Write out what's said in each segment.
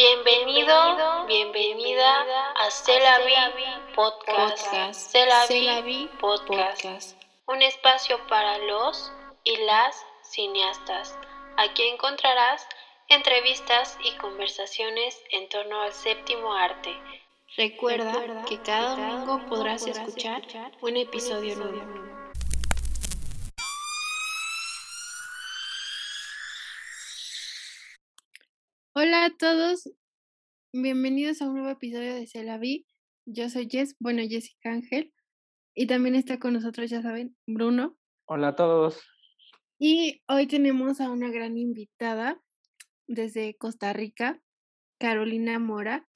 Bienvenido, bienvenida a Celavi Podcast. Celavi Podcast. Un espacio para los y las cineastas. Aquí encontrarás entrevistas y conversaciones en torno al séptimo arte. Recuerda que cada domingo podrás escuchar un episodio nuevo. Hola a todos, bienvenidos a un nuevo episodio de Celavi. Yo soy Jessica Ángel, y también está con nosotros, ya saben, Bruno. Hola a todos. Y hoy tenemos a una gran invitada desde Costa Rica, Carolina Mora.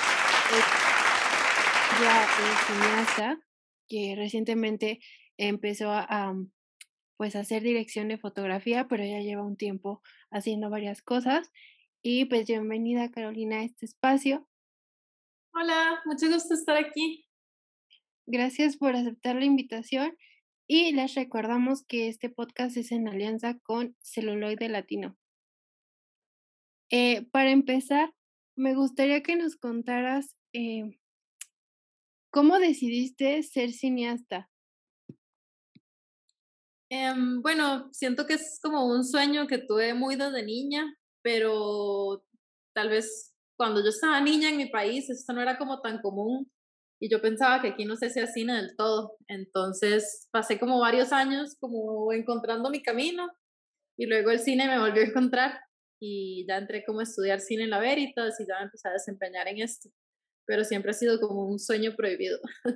Ella es cineasta que recientemente empezó a hacer dirección de fotografía, pero ya lleva un tiempo haciendo varias cosas. Y pues bienvenida, Carolina, a este espacio. Hola, mucho gusto estar aquí. Gracias por aceptar la invitación y les recordamos que este podcast es en alianza con Celuloide Latino. Para empezar, me gustaría que nos contaras ¿cómo decidiste ser cineasta? Bueno, siento que es como un sueño que tuve muy desde niña, pero tal vez cuando yo estaba niña en mi país esto no era como tan común y yo pensaba que aquí no se hacía cine del todo. Entonces pasé como varios años como encontrando mi camino y luego el cine me volvió a encontrar y ya entré como a estudiar cine en la Veritas y ya me empecé a desempeñar en esto, pero siempre ha sido como un sueño prohibido.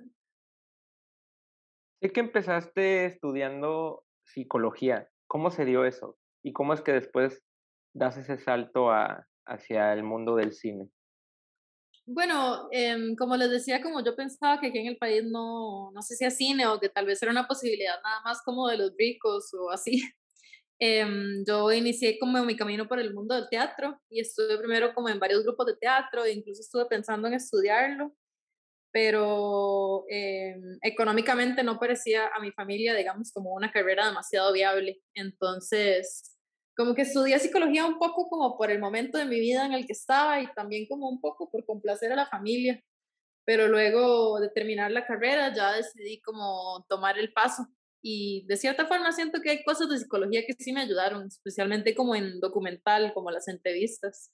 Sé que empezaste estudiando psicología. ¿Cómo se dio eso? ¿Y cómo es que después das ese salto hacia el mundo del cine? Bueno, como les decía, como yo pensaba que aquí en el país no se hacía cine o que tal vez era una posibilidad nada más como de los ricos o así, yo inicié como mi camino por el mundo del teatro y estuve primero como en varios grupos de teatro e incluso estuve pensando en estudiarlo, pero económicamente no parecía a mi familia, digamos, como una carrera demasiado viable. Entonces, como que estudié psicología un poco como por el momento de mi vida en el que estaba y también como un poco por complacer a la familia. Pero luego de terminar la carrera ya decidí como tomar el paso. Y de cierta forma siento que hay cosas de psicología que sí me ayudaron, especialmente como en documental, como las entrevistas.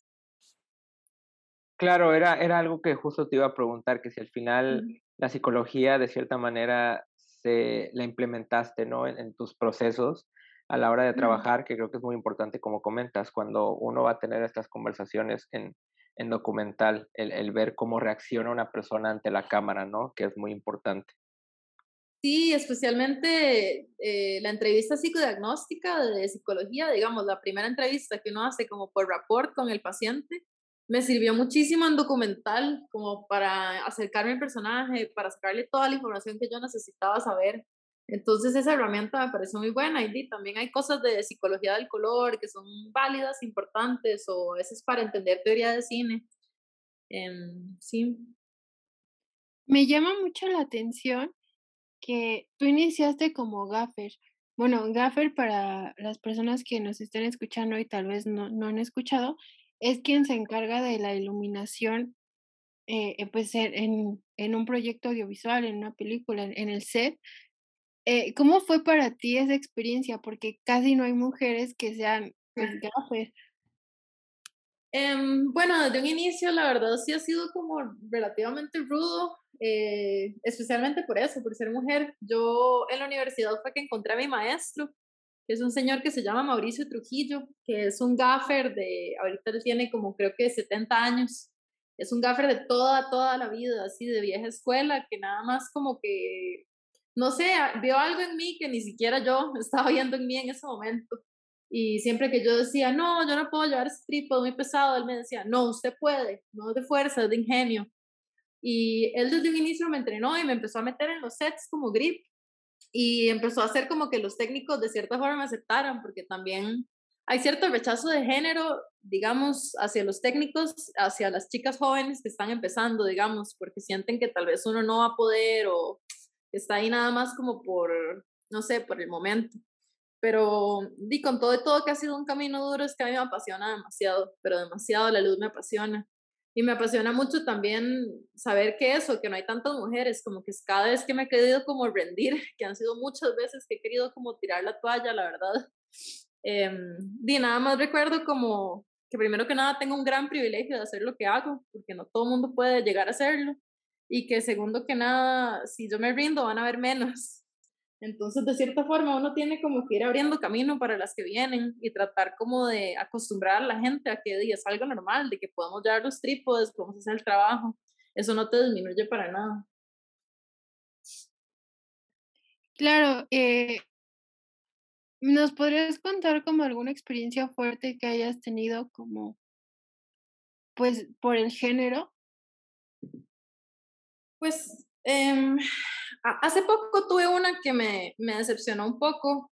Claro, era algo que justo te iba a preguntar, que si al final la psicología de cierta manera la implementaste, ¿no? En tus procesos a la hora de trabajar, que creo que es muy importante, como comentas, cuando uno va a tener estas conversaciones en documental, el ver cómo reacciona una persona ante la cámara, ¿no? Que es muy importante. Sí, especialmente la entrevista psicodiagnóstica de psicología, digamos, la primera entrevista que uno hace como por rapport con el paciente, me sirvió muchísimo en documental, como para acercarme al personaje, para sacarle toda la información que yo necesitaba saber. Entonces esa herramienta me pareció muy buena y también hay cosas de psicología del color que son válidas, importantes o a veces para entender teoría de cine. Sí. Me llama mucho la atención que tú iniciaste como gaffer. Bueno, gaffer, para las personas que nos estén escuchando y tal vez no han escuchado, es quien se encarga de la iluminación, pues en un proyecto audiovisual, en una película, en el set. ¿Cómo fue para ti esa experiencia? Porque casi no hay mujeres que sean, pues, gaffer. Bueno, desde un inicio la verdad sí ha sido como relativamente rudo, especialmente por eso, por ser mujer. Yo en la universidad fue que encontré a mi maestro, que es un señor que se llama Mauricio Trujillo, que es un gaffer ahorita él tiene como creo que 70 años. Es un gaffer de toda la vida, así de vieja escuela, que nada más como que, no sé, vio algo en mí que ni siquiera yo estaba viendo en mí en ese momento. Y siempre que yo decía, no, yo no puedo llevar ese trípode muy pesado, él me decía, no, usted puede, no es de fuerza, es de ingenio. Y él desde un inicio me entrenó y me empezó a meter en los sets como grip y empezó a hacer como que los técnicos de cierta forma me aceptaran, porque también hay cierto rechazo de género, digamos, hacia los técnicos, hacia las chicas jóvenes que están empezando, digamos, porque sienten que tal vez uno no va a poder o está ahí nada más como por, no sé, por el momento. Pero con todo y todo que ha sido un camino duro, es que a mí me apasiona demasiado, pero demasiado la luz me apasiona. Y me apasiona mucho también saber que eso, que no hay tantas mujeres, como que es cada vez que me he querido como rendir, que han sido muchas veces que he querido como tirar la toalla, la verdad. Y nada más recuerdo como que primero que nada tengo un gran privilegio de hacer lo que hago, porque no todo el mundo puede llegar a hacerlo. Y que segundo que nada, si yo me rindo van a haber menos. Entonces, de cierta forma, uno tiene como que ir abriendo camino para las que vienen y tratar como de acostumbrar a la gente a que es algo normal, de que podemos llevar los trípodes, podemos hacer el trabajo. Eso no te disminuye para nada. Claro, ¿nos podrías contar como alguna experiencia fuerte que hayas tenido como, pues, por el género? Pues hace poco tuve una que me decepcionó un poco,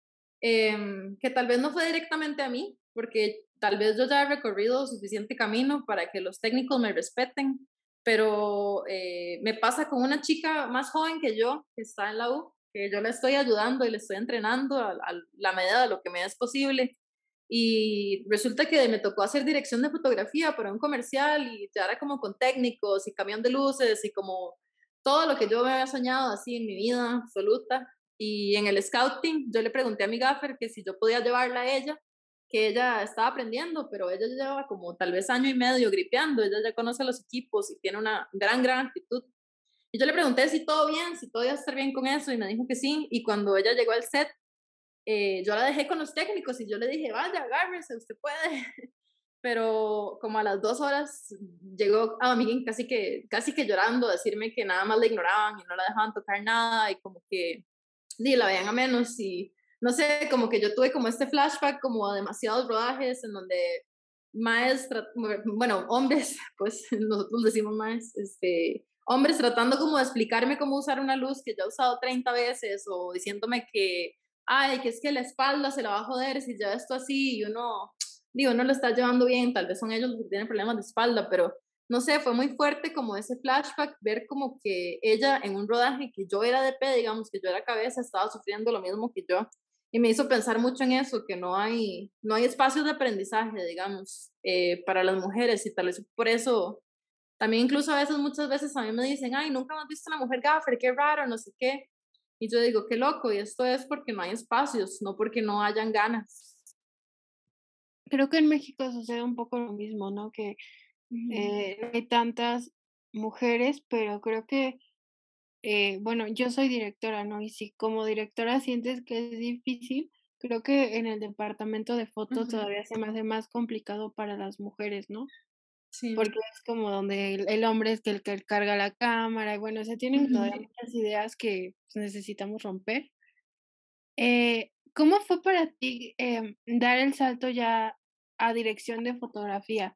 que tal vez no fue directamente a mí, porque tal vez yo ya he recorrido suficiente camino para que los técnicos me respeten, pero me pasa con una chica más joven que yo, que está en la U, que yo le estoy ayudando y le estoy entrenando a la medida de lo que me es posible. Y resulta que me tocó hacer dirección de fotografía para un comercial y ya era como con técnicos y camión de luces y como todo lo que yo me había soñado así en mi vida absoluta. Y en el scouting yo le pregunté a mi gaffer que si yo podía llevarla a ella, que ella estaba aprendiendo, pero ella lleva como tal vez año y medio gripeando, ella ya conoce los equipos y tiene una gran actitud. Y yo le pregunté si todo bien, si todo iba a estar bien con eso y me dijo que sí. Y cuando ella llegó al set, yo la dejé con los técnicos y yo le dije, vaya, agárrese, usted puede. Pero como a las 2 horas llegó a mí casi que llorando a decirme que nada más la ignoraban y no la dejaban tocar nada y como que la veían a menos y no sé, como que yo tuve como este flashback como a demasiados rodajes en donde maestros, bueno, hombres, pues nosotros decimos más, hombres tratando como de explicarme cómo usar una luz que ya he usado 30 veces o diciéndome que, ay, que es que la espalda se la va a joder si ya esto así y uno, digo, no lo está llevando bien, tal vez son ellos los que tienen problemas de espalda, pero no sé, fue muy fuerte como ese flashback, ver como que ella en un rodaje que yo era DP, digamos, que yo era cabeza, estaba sufriendo lo mismo que yo. Y me hizo pensar mucho en eso, que no hay espacios de aprendizaje, digamos, para las mujeres y tal vez por eso, también incluso a veces, muchas veces a mí me dicen, ay, nunca hemos visto una mujer gaffer, qué raro, no sé qué. Y yo digo, qué loco, y esto es porque no hay espacios, no porque no hayan ganas. Creo que en México sucede un poco lo mismo, ¿no? Que no hay tantas mujeres, pero creo que, bueno, yo soy directora, ¿no? Y si como directora sientes que es difícil, creo que en el departamento de foto Ujú, todavía se me hace más complicado para las mujeres, ¿no? sí. Porque es como donde el hombre es el que carga la cámara y bueno, se tienen todavía Ujú. muchas ideas que pues, necesitamos romper. ¿Cómo fue para ti, dar el salto ya a dirección de fotografía?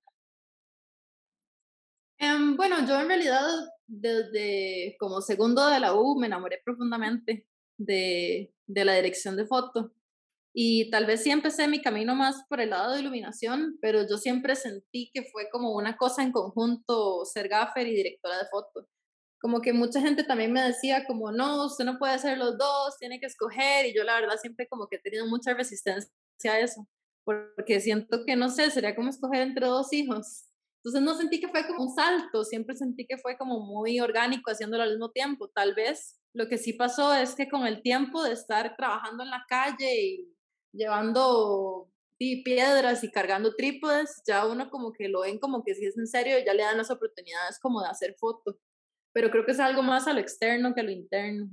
Bueno, yo en realidad desde como segundo de la U me enamoré profundamente de la dirección de foto y tal vez sí empecé mi camino más por el lado de iluminación, pero yo siempre sentí que fue como una cosa en conjunto ser gaffer y directora de foto. Como que mucha gente también me decía como, no, usted no puede hacer los dos, tiene que escoger y yo la verdad siempre como que he tenido mucha resistencia a eso, porque siento que no sé, sería como escoger entre dos hijos. Entonces no sentí que fue como un salto, siempre sentí que fue como muy orgánico haciéndolo al mismo tiempo. Tal vez lo que sí pasó es que con el tiempo de estar trabajando en la calle y llevando piedras y cargando trípodes, ya uno como que lo ven como que si es en serio y ya le dan las oportunidades como de hacer fotos, pero creo que es algo más a lo externo que a lo interno.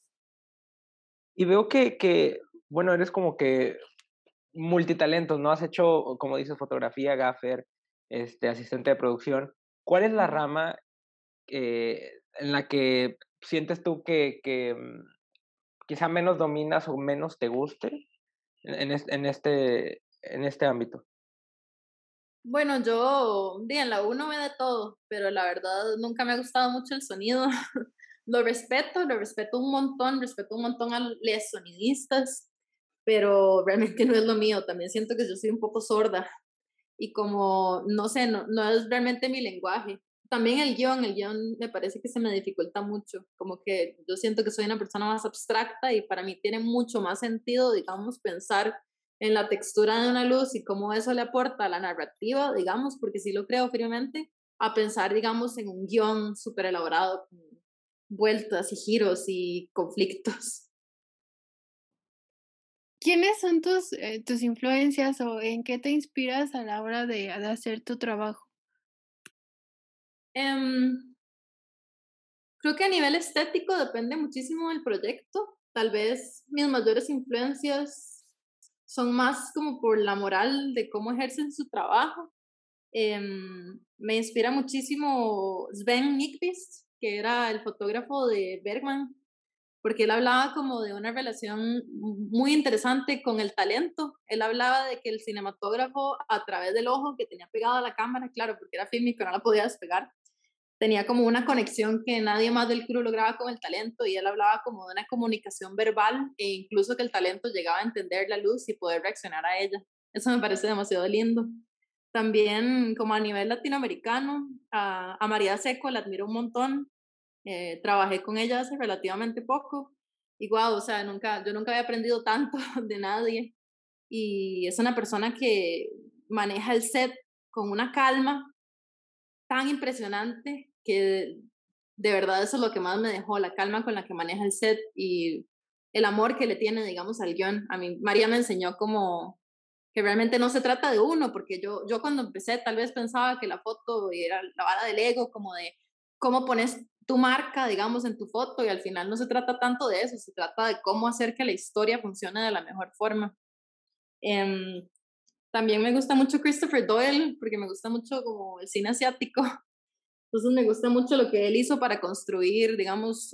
Y veo que, bueno, eres como que multitalentos, ¿no? Has hecho, como dices, fotografía, gaffer, asistente de producción. ¿Cuál es la Ujú. rama en la que sientes tú que quizá menos dominas o menos te guste en este ámbito? Bueno, yo en la U no ve de todo, pero la verdad nunca me ha gustado mucho el sonido. Lo respeto un montón, respeto un montón a los sonidistas, pero realmente no es lo mío. También siento que yo soy un poco sorda y como, no sé, no es realmente mi lenguaje. También el guión me parece que se me dificulta mucho, como que yo siento que soy una persona más abstracta y para mí tiene mucho más sentido, digamos, pensar en la textura de una luz y cómo eso le aporta a la narrativa, digamos, porque sí lo creo firmemente, a pensar, digamos, en un guión súper elaborado, con vueltas y giros y conflictos. ¿Quiénes son tus influencias o en qué te inspiras a la hora de hacer tu trabajo? Em, Creo que a nivel estético depende muchísimo del proyecto. Tal vez mis mayores influencias son más como por la moral de cómo ejercen su trabajo. Me inspira muchísimo Sven Nykvist, que era el fotógrafo de Bergman, porque él hablaba como de una relación muy interesante con el talento. Él hablaba de que el cinematógrafo, a través del ojo que tenía pegado a la cámara, claro, porque era fílmico, no la podía despegar, tenía como una conexión que nadie más del crew lograba con el talento, y él hablaba como de una comunicación verbal e incluso que el talento llegaba a entender la luz y poder reaccionar a ella. Eso me parece demasiado lindo. También como a nivel latinoamericano, a María Seco la admiro un montón. Trabajé con ella hace relativamente poco y wow, o sea, yo nunca había aprendido tanto de nadie, y es una persona que maneja el set con una calma tan impresionante que de verdad eso es lo que más me dejó, la calma con la que maneja el set y el amor que le tiene, digamos, al guión. A mí María me enseñó como que realmente no se trata de uno, porque yo cuando empecé tal vez pensaba que la foto era la vara del ego, como de cómo pones tu marca, digamos, en tu foto, y al final no se trata tanto de eso, se trata de cómo hacer que la historia funcione de la mejor forma. Em, También me gusta mucho Christopher Doyle, porque me gusta mucho como el cine asiático, entonces me gusta mucho lo que él hizo para construir, digamos,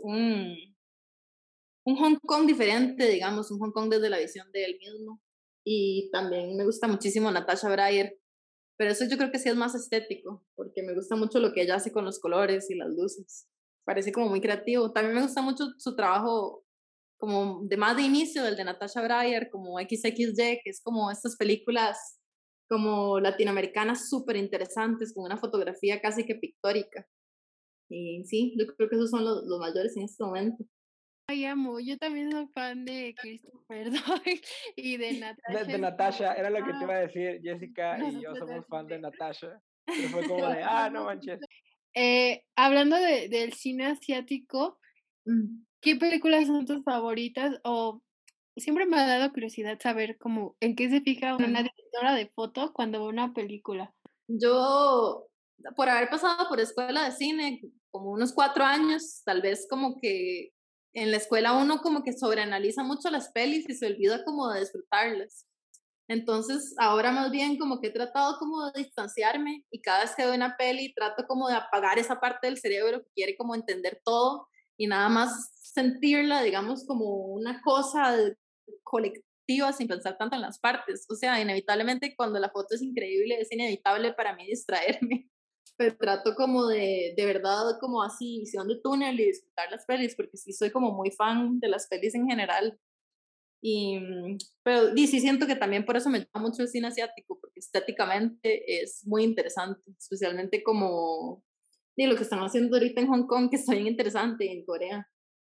un Hong Kong diferente, digamos, un Hong Kong desde la visión de él mismo. Y también me gusta muchísimo Natasha Breyer, pero eso yo creo que sí es más estético, porque me gusta mucho lo que ella hace con los colores y las luces. Parece como muy creativo. También me gusta mucho su trabajo como de más de inicio, el de Natasha Breyer, como XXY, que es como estas películas como latinoamericanas súper interesantes, con una fotografía casi que pictórica. Y sí, yo creo que esos son los mayores en este momento. Ay, amo, yo también soy fan de Christopher Doyle y de Natasha. De Natasha, era lo que te iba a decir. Jessica y yo Nosotros somos fan de también. Natasha. Pero fue como de, ah, no manches. Hablando del cine asiático, Mm. ¿qué películas son tus favoritas? O siempre me ha dado curiosidad saber cómo, en qué se fija una directora de foto cuando ve una película. Yo, por haber pasado por escuela de cine, como unos 4 años, tal vez como que en la escuela uno como que sobreanaliza mucho las pelis y se olvida como de disfrutarlas. Entonces, ahora más bien como que he tratado como de distanciarme, y cada vez que veo una peli trato como de apagar esa parte del cerebro que quiere como entender todo y nada más sentirla, digamos, como una cosa colectiva sin pensar tanto en las partes. O sea, inevitablemente cuando la foto es increíble es inevitable para mí distraerme, pero trato como de verdad como así visión de túnel y disfrutar las pelis, porque sí soy como muy fan de las pelis en general. Y, pero sí siento que también por eso me llama mucho el cine asiático, porque estéticamente es muy interesante, especialmente como lo que están haciendo ahorita en Hong Kong, que está bien interesante, en Corea.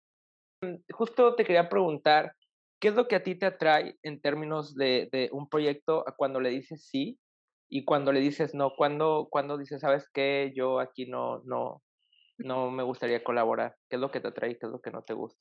Justo te quería preguntar, ¿qué es lo que a ti te atrae en términos de un proyecto a cuando le dices sí y cuando le dices no? ¿Cuándo dices, sabes qué, yo aquí no me gustaría colaborar? ¿Qué es lo que te atrae y qué es lo que no te gusta?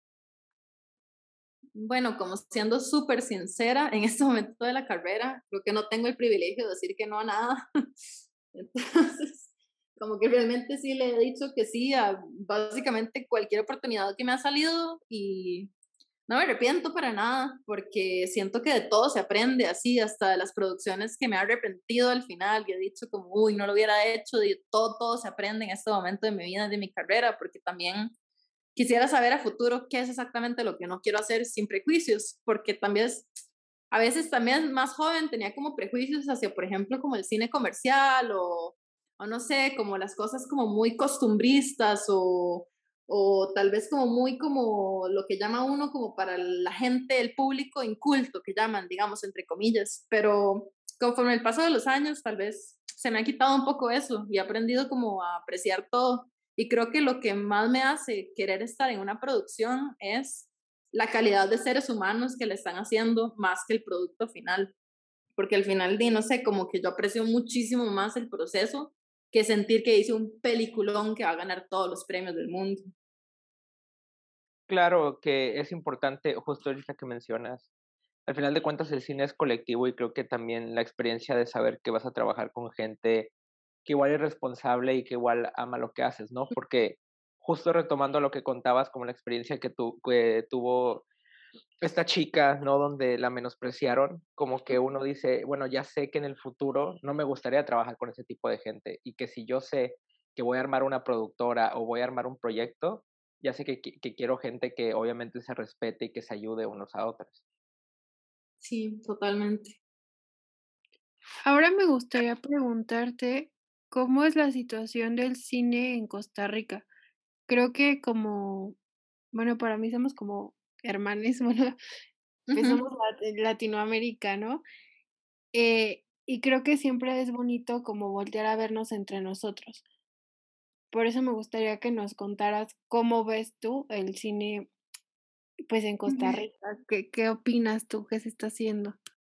Bueno, como siendo súper sincera, en este momento de la carrera, creo que no tengo el privilegio de decir que no a nada. Entonces, como que realmente sí le he dicho que sí a básicamente cualquier oportunidad que me ha salido, y no me arrepiento para nada, porque siento que de todo se aprende, así, hasta de las producciones que me he arrepentido al final y he dicho como, uy, no lo hubiera hecho, de todo se aprende en este momento de mi vida, de mi carrera, porque también quisiera saber a futuro qué es exactamente lo que no quiero hacer sin prejuicios, porque también a veces también más joven tenía como prejuicios hacia, por ejemplo, como el cine comercial o no sé, como las cosas como muy costumbristas o tal vez como muy como lo que llama uno como para la gente, el público inculto que llaman, digamos, entre comillas, pero conforme el paso de los años tal vez se me ha quitado un poco eso y he aprendido como a apreciar todo. Y creo que lo que más me hace querer estar en una producción es la calidad de seres humanos que le están haciendo más que el producto final. Porque al final, no sé, como que yo aprecio muchísimo más el proceso que sentir que hice un peliculón que va a ganar todos los premios del mundo. Claro que es importante, justo ahorita que mencionas, al final de cuentas el cine es colectivo y creo que también la experiencia de saber que vas a trabajar con gente que igual es responsable y que igual ama lo que haces, ¿no? Porque justo retomando lo que contabas, como la experiencia que tuvo esta chica, ¿no? Donde la menospreciaron, como que uno dice, bueno, ya sé que en el futuro no me gustaría trabajar con ese tipo de gente y que si yo sé que voy a armar una productora o voy a armar un proyecto, ya sé que quiero gente que obviamente se respete y que se ayude unos a otros. Sí, totalmente. Ahora me gustaría preguntarte, ¿cómo es la situación del cine en Costa Rica? Creo que bueno, para mí somos como hermanes, bueno, pues Ujú. somos Latinoamérica, ¿no? Y creo que siempre es bonito como voltear a vernos entre nosotros. Por eso me gustaría que nos contaras cómo ves tú el cine, pues, en Costa Rica. ¿Qué opinas tú que se está haciendo?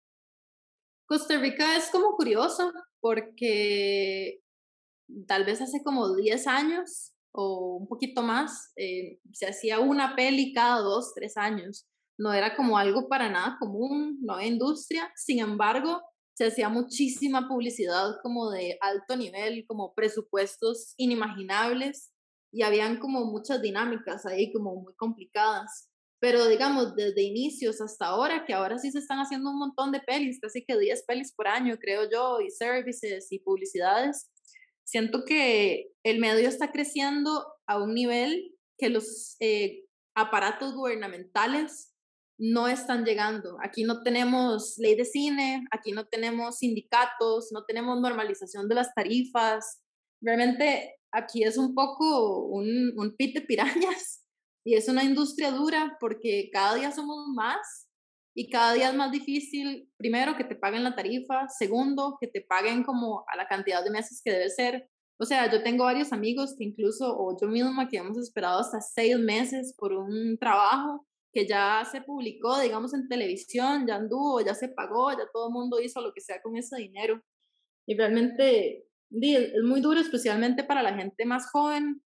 Costa Rica es como curioso porque tal vez hace como 10 años o un poquito más, se hacía una peli cada 2, 3 años. No era como algo para nada común, no había industria. Sin embargo, se hacía muchísima publicidad como de alto nivel, como presupuestos inimaginables y habían como muchas dinámicas ahí como muy complicadas. Pero digamos, desde inicios hasta ahora, que ahora sí se están haciendo un montón de pelis, casi que 10 pelis por año, creo yo, y services y publicidades. Siento que el medio está creciendo a un nivel que los aparatos gubernamentales no están llegando. Aquí no tenemos ley de cine, aquí no tenemos sindicatos, no tenemos normalización de las tarifas. Realmente aquí es un poco un pit de pirañas y es una industria dura porque cada día somos más y cada día es más difícil, primero, que te paguen la tarifa, segundo, que te paguen como a la cantidad de meses que debe ser. O sea, yo tengo varios amigos que incluso, o yo misma, que hemos esperado hasta 6 meses por un trabajo que ya se publicó, digamos, en televisión, ya anduvo, ya se pagó, ya todo el mundo hizo lo que sea con ese dinero. Y realmente es muy duro, especialmente para la gente más joven,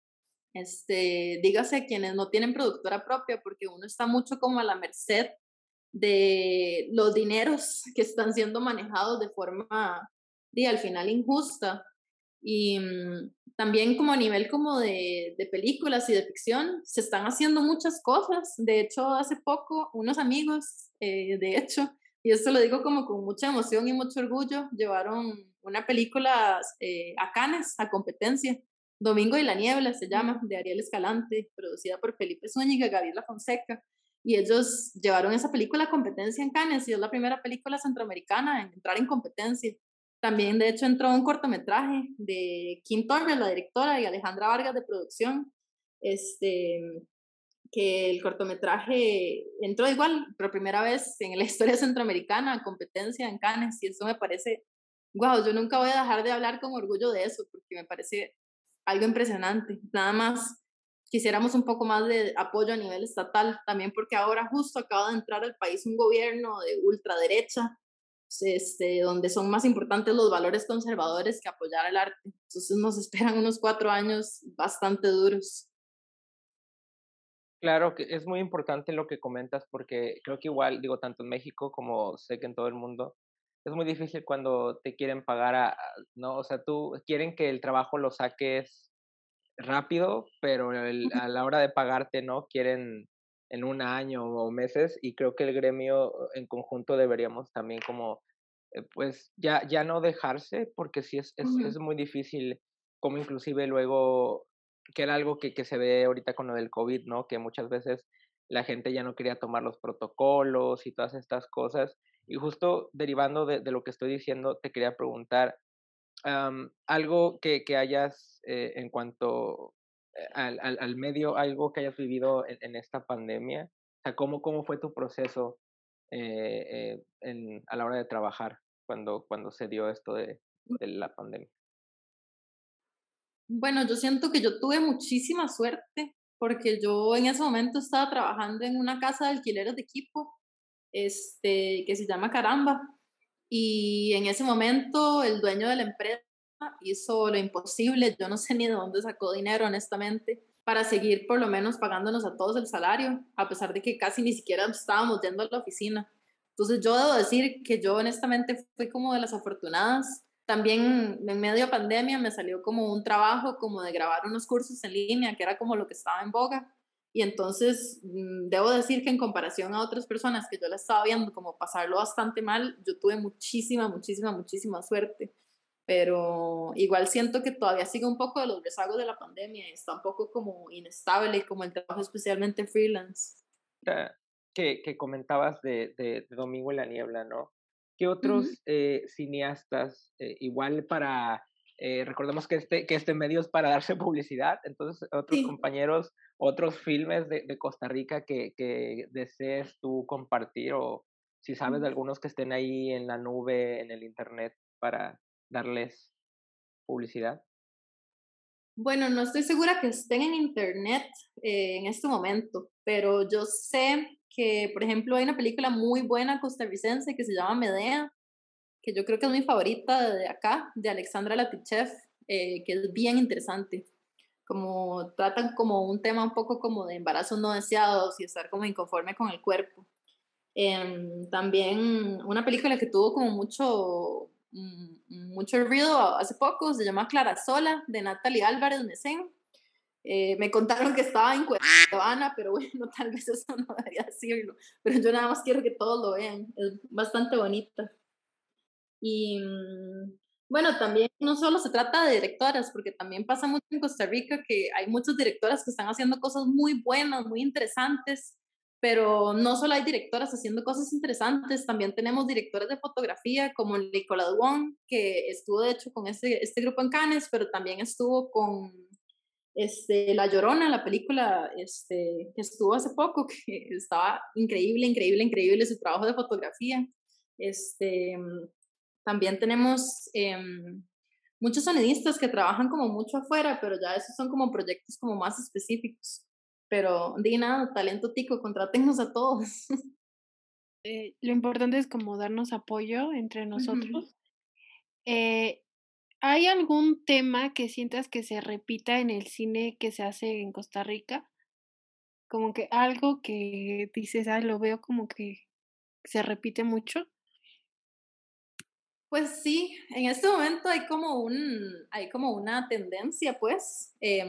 dígase quienes no tienen productora propia, porque uno está mucho como a la merced de los dineros que están siendo manejados de forma, al final, injusta. Y también como a nivel como de películas y de ficción, se están haciendo muchas cosas. De hecho, hace poco unos amigos, de hecho, y esto lo digo como con mucha emoción y mucho orgullo, llevaron una película a Cannes, a competencia. Domingo y la niebla se llama, de Ariel Escalante, producida por Felipe Zúñiga, Gabriela Fonseca. Y ellos llevaron esa película a competencia en Cannes y es la primera película centroamericana en entrar en competencia. También, de hecho, entró un cortometraje de Kim Torres, la directora, y Alejandra Vargas de producción, este, que el cortometraje entró igual, por primera vez en la historia centroamericana, a competencia en Cannes, y eso me parece, wow, yo nunca voy a dejar de hablar con orgullo de eso, porque me parece algo impresionante. Nada más quisiéramos un poco más de apoyo a nivel estatal, también porque ahora justo acaba de entrar al país un gobierno de ultraderecha, donde son más importantes los valores conservadores que apoyar el arte. Entonces nos esperan unos 4 años bastante duros. Claro que es muy importante lo que comentas porque creo que igual, digo, tanto en México como sé que en todo el mundo, es muy difícil cuando te quieren pagar ¿no? O sea, tú quieren que el trabajo lo saques rápido, pero a la hora de pagarte, ¿no? Quieren en un año o meses y creo que el gremio en conjunto deberíamos también como, pues ya no dejarse, porque sí es muy difícil, como inclusive luego, que era algo que se ve ahorita con lo del COVID, ¿no? Que muchas veces la gente ya no quería tomar los protocolos y todas estas cosas. Y justo derivando de lo que estoy diciendo, te quería preguntar, algo que hayas, en cuanto, al medio, algo que hayas vivido en esta pandemia, o sea, ¿cómo fue tu proceso, a la hora de trabajar cuando se dio esto de la pandemia? Bueno, yo siento que yo tuve muchísima suerte porque yo en ese momento estaba trabajando en una casa de alquileres de equipo, que se llama Caramba. Y en ese momento el dueño de la empresa hizo lo imposible, yo no sé ni de dónde sacó dinero, honestamente, para seguir por lo menos pagándonos a todos el salario, a pesar de que casi ni siquiera estábamos yendo a la oficina. Entonces yo debo decir que yo honestamente fui como de las afortunadas. También en medio de pandemia me salió como un trabajo como de grabar unos cursos en línea, que era como lo que estaba en boga. Y entonces debo decir que en comparación a otras personas que yo la estaba viendo como pasarlo bastante mal, yo tuve muchísima, muchísima, muchísima suerte. Pero igual siento que todavía sigue un poco de los rezagos de la pandemia y está un poco como inestable, como el trabajo especialmente freelance. Que comentabas de Domingo en la Niebla, ¿no? ¿Qué Ujú. otros cineastas, igual recordemos que este medio es para darse publicidad, entonces otros Sí. compañeros, otros filmes de Costa Rica que desees tú compartir o si sabes de algunos que estén ahí en la nube, en el internet, para darles publicidad? Bueno, no estoy segura que estén en internet en este momento, pero yo sé que, por ejemplo, hay una película muy buena costarricense que se llama Medea, que yo creo que es mi favorita de acá, de Alexandra Latichev, que es bien interesante. Como tratan como un tema un poco como de embarazos no deseados y estar como inconforme con el cuerpo. También una película que tuvo como mucho ruido hace poco, se llama Clara Sola, de Natalie Álvarez Mesén. Me contaron que estaba en Cuevana, pero bueno, tal vez eso no debería decirlo. Pero yo nada más quiero que todos lo vean. Es bastante bonita. Y bueno, también no solo se trata de directoras, porque también pasa mucho en Costa Rica que hay muchas directoras que están haciendo cosas muy buenas, muy interesantes, pero no solo hay directoras haciendo cosas interesantes, también tenemos directores de fotografía como Nicolas Wong, que estuvo de hecho con este grupo en Cannes, pero también estuvo con La Llorona, la película que estuvo hace poco, que estaba increíble, increíble, increíble su trabajo de fotografía. Este, También tenemos muchos sonidistas que trabajan como mucho afuera, pero ya esos son como proyectos como más específicos. Pero di nada, talento tico, contrátennos a todos. Lo importante es como darnos apoyo entre Ujú. nosotros. Eh, ¿Hay algún tema que sientas que se repita en el cine que se hace en Costa Rica? Como que algo que dices: "Ay, lo veo como que se repite mucho". Pues sí, en este momento hay como una tendencia, pues,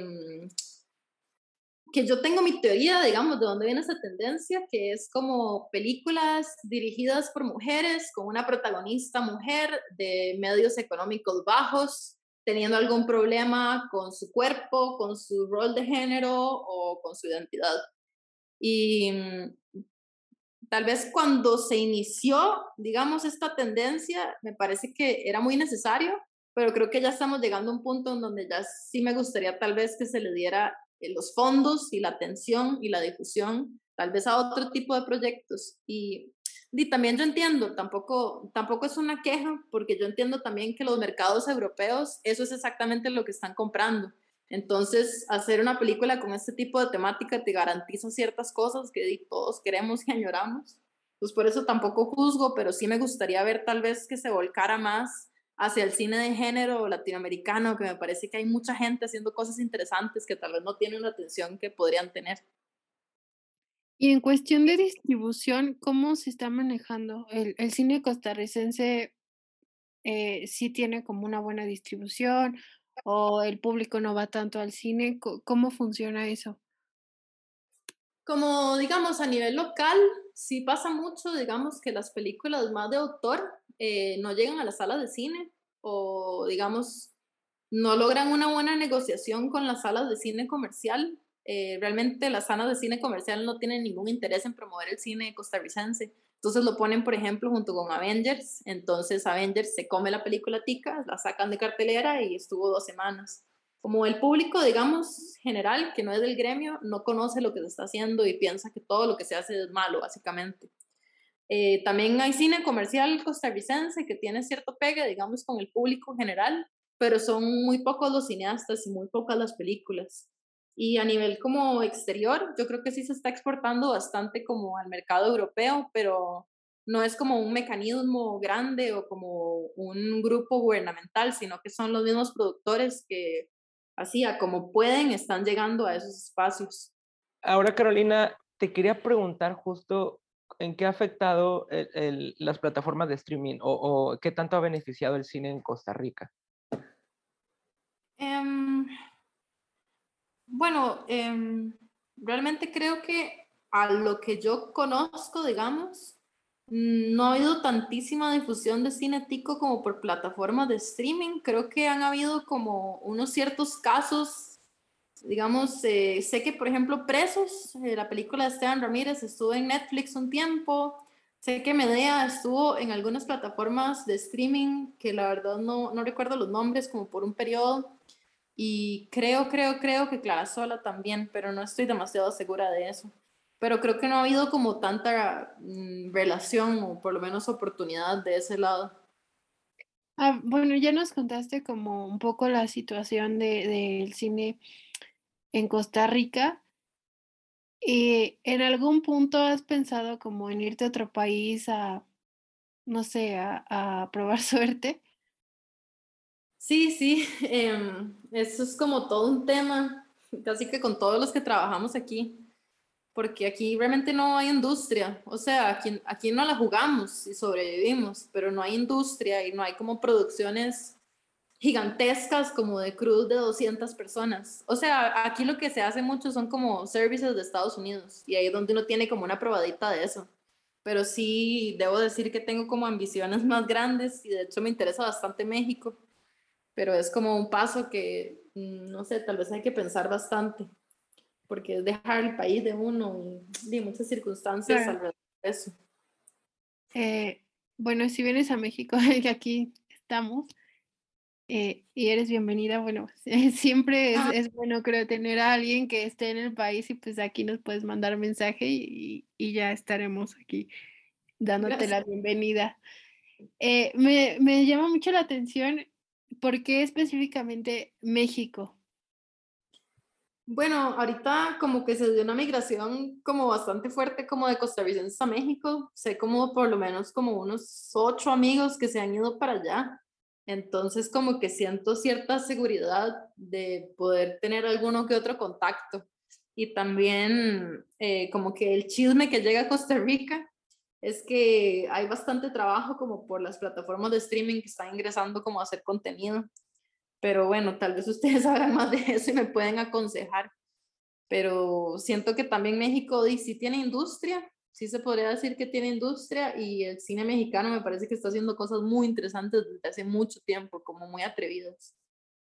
que yo tengo mi teoría, digamos, de dónde viene esa tendencia, que es como películas dirigidas por mujeres, con una protagonista mujer de medios económicos bajos, teniendo algún problema con su cuerpo, con su rol de género o con su identidad. Y tal vez cuando se inició, digamos, esta tendencia, me parece que era muy necesario, pero creo que ya estamos llegando a un punto en donde ya sí me gustaría tal vez que se le diera los fondos y la atención y la difusión, tal vez a otro tipo de proyectos. Y también yo entiendo, tampoco es una queja, porque yo entiendo también que los mercados europeos, eso es exactamente lo que están comprando. Entonces, hacer una película con este tipo de temática te garantiza ciertas cosas que todos queremos y añoramos. Pues por eso tampoco juzgo, pero sí me gustaría ver tal vez que se volcara más hacia el cine de género latinoamericano, que me parece que hay mucha gente haciendo cosas interesantes que tal vez no tienen la atención que podrían tener. Y en cuestión de distribución, ¿cómo se está manejando? ¿El cine costarricense, sí tiene como una buena distribución, o el público no va tanto al cine? ¿Cómo funciona eso? Como digamos a nivel local, sí pasa mucho, digamos que las películas más de autor no llegan a las salas de cine o digamos no logran una buena negociación con las salas de cine comercial. Realmente las salas de cine comercial no tienen ningún interés en promover el cine costarricense. Entonces lo ponen, por ejemplo, junto con Avengers. Entonces Avengers se come la película tica, la sacan de cartelera y estuvo 2 semanas. Como el público, digamos, general, que no es del gremio, no conoce lo que se está haciendo y piensa que todo lo que se hace es malo, básicamente. También hay cine comercial costarricense que tiene cierto pegue, digamos, con el público general, pero son muy pocos los cineastas y muy pocas las películas. Y a nivel como exterior, yo creo que sí se está exportando bastante como al mercado europeo, pero no es como un mecanismo grande o como un grupo gubernamental, sino que son los mismos productores que así a como pueden están llegando a esos espacios. Ahora, Carolina, te quería preguntar justo en qué ha afectado las plataformas de streaming o qué tanto ha beneficiado el cine en Costa Rica. Bueno, realmente creo que a lo que yo conozco, digamos, no ha habido tantísima difusión de cine tico como por plataformas de streaming. Creo que han habido como unos ciertos casos, digamos, sé que por ejemplo Presos, la película de Esteban Ramírez estuvo en Netflix un tiempo. Sé que Medea estuvo en algunas plataformas de streaming que la verdad no recuerdo los nombres como por un periodo. Y creo que Clara Sola también, pero no estoy demasiado segura de eso. Pero creo que no ha habido como tanta relación o por lo menos oportunidad de ese lado. Bueno, ya nos contaste como un poco la situación del cine en Costa Rica. ¿En algún punto has pensado como en irte a otro país no sé, a probar suerte? Sí, eso es como todo un tema, casi que con todos los que trabajamos aquí, porque aquí realmente no hay industria, o sea, aquí no la jugamos y sobrevivimos, pero no hay industria y no hay como producciones gigantescas como de crews de 200 personas. O sea, aquí lo que se hace mucho son como services de Estados Unidos y ahí es donde uno tiene como una probadita de eso. Pero sí, debo decir que tengo como ambiciones más grandes y de hecho me interesa bastante México, pero es como un paso que, no sé, tal vez hay que pensar bastante, porque es dejar el país de uno y muchas circunstancias Claro. alrededor de eso. Bueno, si vienes a México, que aquí estamos, y eres bienvenida, bueno, siempre es bueno, creo, tener a alguien que esté en el país y pues aquí nos puedes mandar mensaje y ya estaremos aquí dándote la Gracias. bienvenida. Me llama mucho la atención, ¿por qué específicamente México? Bueno, ahorita como que se dio una migración como bastante fuerte como de costarricenses a México. Sé como por lo menos como unos 8 amigos que se han ido para allá. Entonces como que siento cierta seguridad de poder tener alguno que otro contacto. Y también como que el chisme que llega a Costa Rica es que hay bastante trabajo como por las plataformas de streaming que están ingresando como a hacer contenido. Pero bueno, tal vez ustedes sabrán más de eso y me pueden aconsejar. Pero siento que también México sí tiene industria, sí se podría decir que tiene industria y el cine mexicano me parece que está haciendo cosas muy interesantes desde hace mucho tiempo, como muy atrevidas.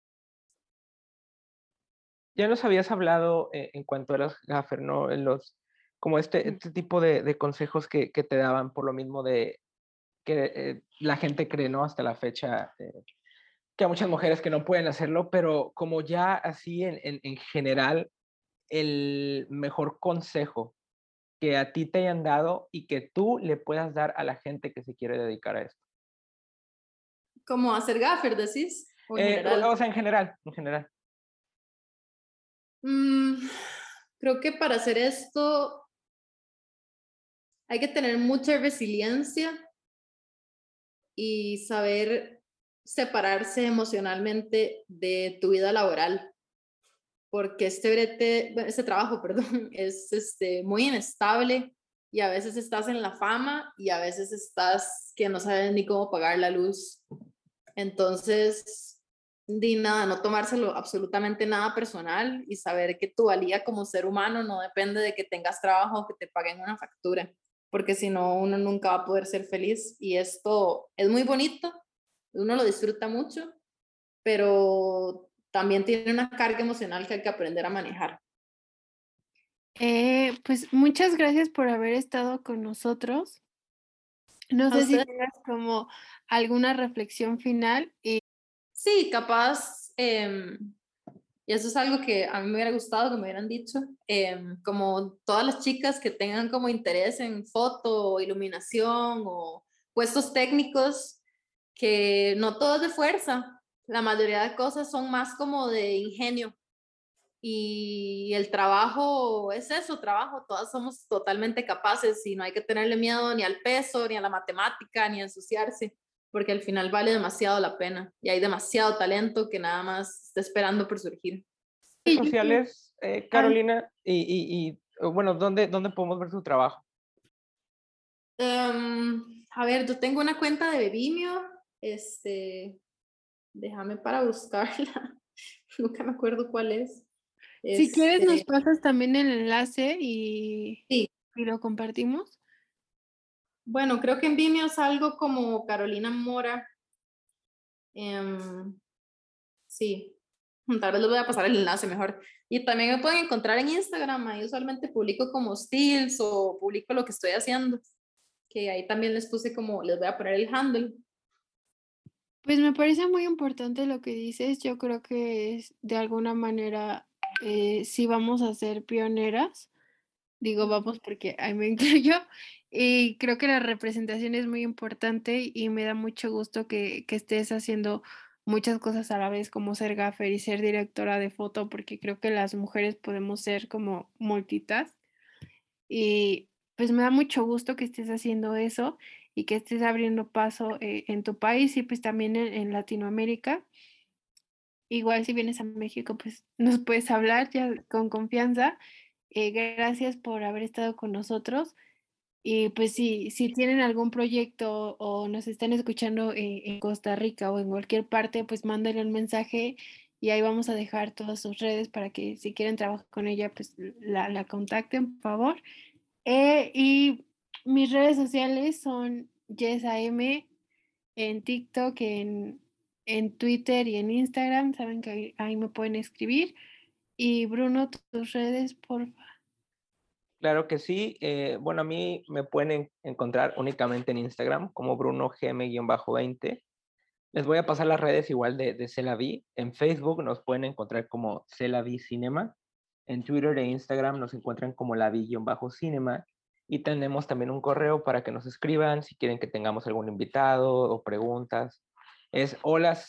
Ya nos habías hablado en cuanto eras gaffer, ¿no? Como este tipo de consejos que te daban por lo mismo de que la gente cree, ¿no? Hasta la fecha, que hay muchas mujeres que no pueden hacerlo, pero como ya así en general, el mejor consejo que a ti te hayan dado y que tú le puedas dar a la gente que se quiere dedicar a esto. ¿Cómo hacer gaffer, decís? ¿O en general? O sea, en general, en general. Mm, creo que para hacer esto hay que tener mucha resiliencia y saber separarse emocionalmente de tu vida laboral, porque este trabajo, perdón, es muy inestable y a veces estás en la fama y a veces estás que no sabes ni cómo pagar la luz. Entonces, di nada, no tomárselo absolutamente nada personal y saber que tu valía como ser humano no depende de que tengas trabajo o que te paguen una factura, porque si no, uno nunca va a poder ser feliz y esto es muy bonito, uno lo disfruta mucho, pero también tiene una carga emocional que hay que aprender a manejar. Pues muchas gracias por haber estado con nosotros. No ¿A sé si usted? tengas como alguna reflexión final. Sí, capaz, y eso es algo que a mí me hubiera gustado que me hubieran dicho, como todas las chicas que tengan como interés en foto, o iluminación o puestos técnicos, que no todo es de fuerza, la mayoría de cosas son más como de ingenio Y el trabajo es eso, trabajo, todas somos totalmente capaces y no hay que tenerle miedo ni al peso, ni a la matemática, ni a ensuciarse, porque al final vale demasiado la pena y hay demasiado talento que nada más está esperando por surgir. Redes sociales, Carolina, y bueno, ¿dónde podemos ver su trabajo? A ver, yo tengo una cuenta de Vimeo, déjame para buscarla, nunca me acuerdo cuál es. Si quieres nos pasas también el enlace sí. y lo compartimos. Bueno, creo que en Vimeo es algo como Carolina Mora. Sí, tal vez les voy a pasar el enlace mejor. Y también me pueden encontrar en Instagram, ahí usualmente publico como steals o publico lo que estoy haciendo, que ahí también les puse como, les voy a poner el handle. Pues me parece muy importante lo que dices, yo creo que de alguna manera sí vamos a ser pioneras, digo vamos porque ahí me incluyo, y creo que la representación es muy importante y me da mucho gusto que estés haciendo muchas cosas a la vez, como ser gaffer y ser directora de foto, porque creo que las mujeres podemos ser como multitask. Y pues me da mucho gusto que estés haciendo eso y que estés abriendo paso en tu país y pues también en Latinoamérica. Igual si vienes a México, pues nos puedes hablar ya con confianza. Gracias por haber estado con nosotros. Y pues si tienen algún proyecto o nos están escuchando en Costa Rica o en cualquier parte, pues mándenle un mensaje y ahí vamos a dejar todas sus redes para que si quieren trabajar con ella, pues la contacten, por favor. Y mis redes sociales son YesAM en TikTok, en Twitter y en Instagram. Saben que ahí me pueden escribir. Y Bruno, tus redes, por favor. Claro que sí. Bueno, a mí me pueden encontrar únicamente en Instagram como BrunoGM-20. Les voy a pasar las redes igual de Celavi. En Facebook nos pueden encontrar como Celavi Cinema. En Twitter e Instagram nos encuentran como Lavi-Cinema. Y tenemos también un correo para que nos escriban si quieren que tengamos algún invitado o preguntas. Es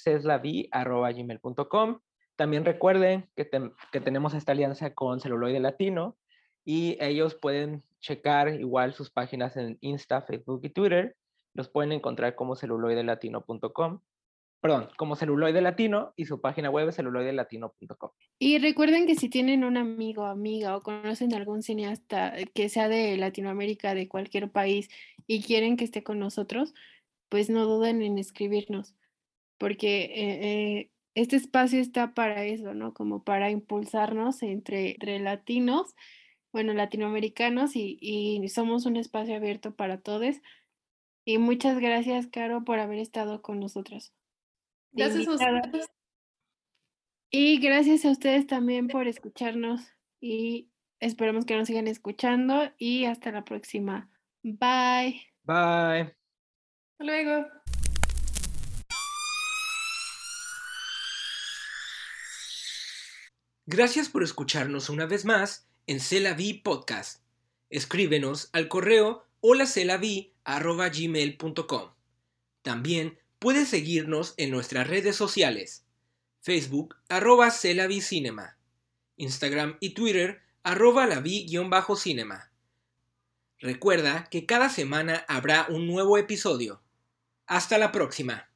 holaceslavi@gmail.com. También recuerden que tenemos esta alianza con Celuloide Latino y ellos pueden checar igual sus páginas en Insta, Facebook y Twitter. Los pueden encontrar como celuloidelatino.com. Perdón, como Celuloide Latino y su página web es celuloidelatino.com. Y recuerden que si tienen un amigo, amiga o conocen algún cineasta que sea de Latinoamérica, de cualquier país y quieren que esté con nosotros, pues no duden en escribirnos, porque este espacio está para eso, ¿no? Como para impulsarnos entre latinos, bueno, latinoamericanos y somos un espacio abierto para todos. Y muchas gracias, Caro, por haber estado con nosotros. De Gracias a invitada. ustedes. Y gracias a ustedes también por escucharnos y esperamos que nos sigan escuchando y hasta la próxima. Bye. Bye. Hasta luego. Gracias por escucharnos una vez más en Celavi Podcast. Escríbenos al correo holacelavi@gmail.com. También puedes seguirnos en nuestras redes sociales: Facebook @CelaviCinema, Instagram y Twitter @lavi_cinema. Recuerda que cada semana habrá un nuevo episodio. Hasta la próxima.